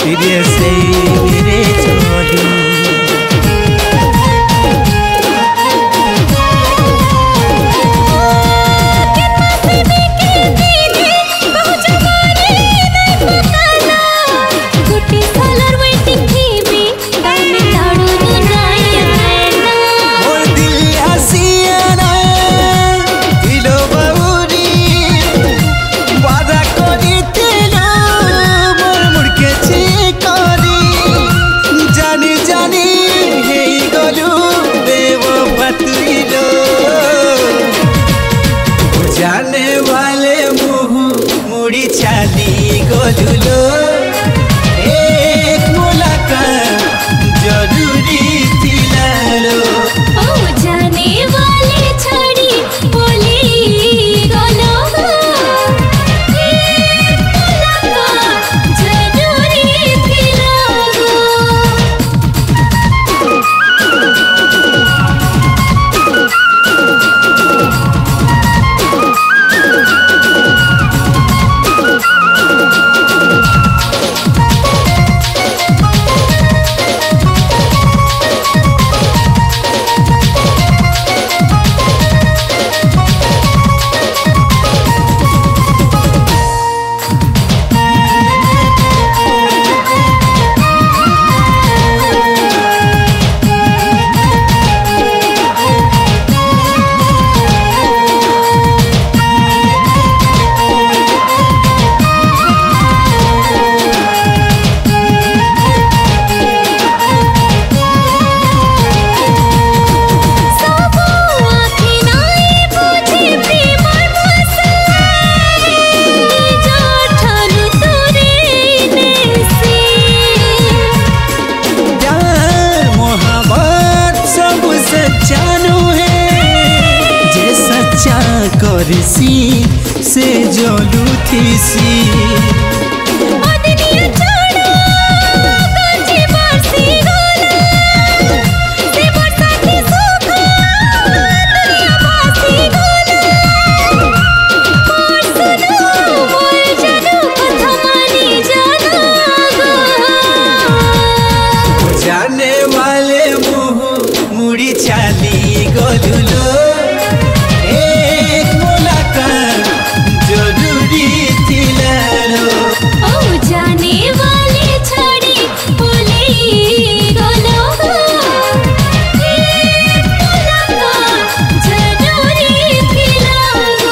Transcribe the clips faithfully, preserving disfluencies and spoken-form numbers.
Seriously मेरे छोड़ू जाने वाले मुँह मुड़ी चाली गोलुलो एक मुलाकात जरूरी थी लालो ओ जाने वाले छड़ी बोली गोलो एक मुलाकात जरूरी थी लालो करसी से जोलू थी सी ओ दुनिया छोड़ो कांची बरसी गोला से बरसाती सूखा दुनिया बासी गोला और सुनो बोल जानू कथा मानी जाना गो जाने वाले मुँह मुड़ी चाली गोलुलो जाने वाले छड़ी बोली गोलो एक मुलाकात जरूरी थी लालो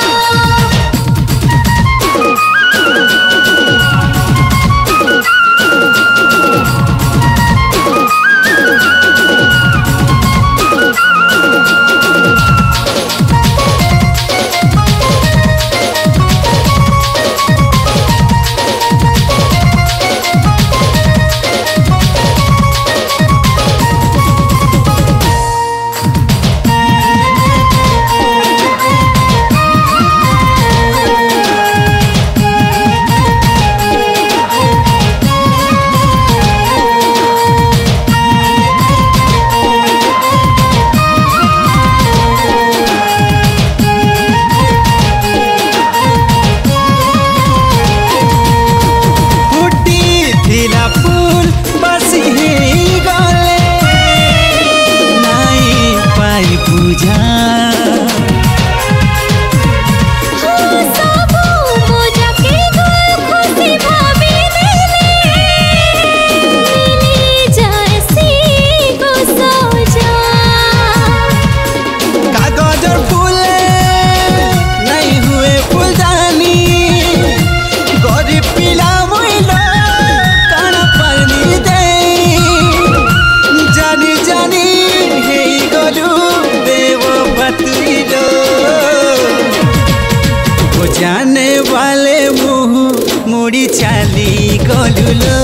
जाने वाले मुँह मुड़ी चाली गोलुलो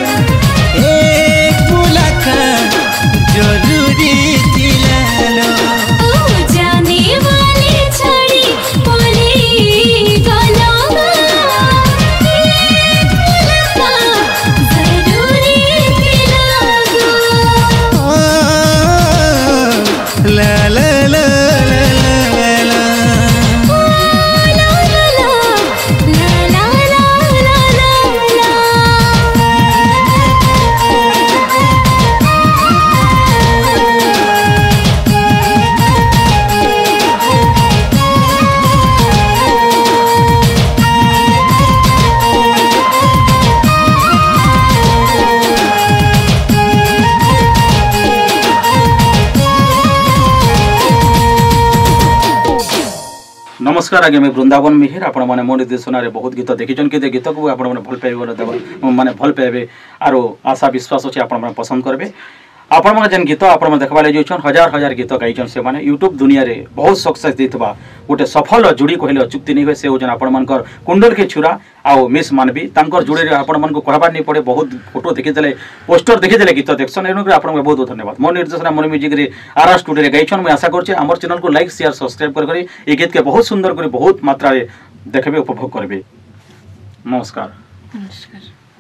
एक मुलाकात जरूरी थी लालो ओ जाने वाले छड़ी बोली गोलो एक मुलाकात जरूरी थी लालो ला ला ला la la la la la la नमस्कार आगे मैं वृंदावन मिहिर आपण मैंने मो निर्देशन बहुत गीत देखीन कि गीत को आप भल पाइबे माने भल पाइबे आरो आशा विश्वास अच्छे आप पसंद करेंगे आपण मैंने जेन गीत आप देखा जाइछन हजार हजार गीत गाइछन से माने यूट्यूब दुनिया रे बहुत सक्सेस देथिबा गोटे सफल जोड़ी कहले अचुक्ति नहीं हुए से होजन आपण मानकर कुंडल के छुरा आओ मिस मानवी तांकर जोड़ी रे आपण मान को कहबार नहीं पड़े बहुत फोटो देखि देले पोस्टर देखि देले गीत देखसन एनु आपण बहुत बहुत धन्यवाद मो निर्देशन मन म्यूजिक रे आर स्टूडियो रे गाइछन मैं आशा करछे हमर चैनल को लाइक शेयर सब्सक्राइब कर करी ए गीत के बहुत सुंदर करी बहुत मात्रा रे देखबे उपभोग करबे नमस्कार नमस्कार।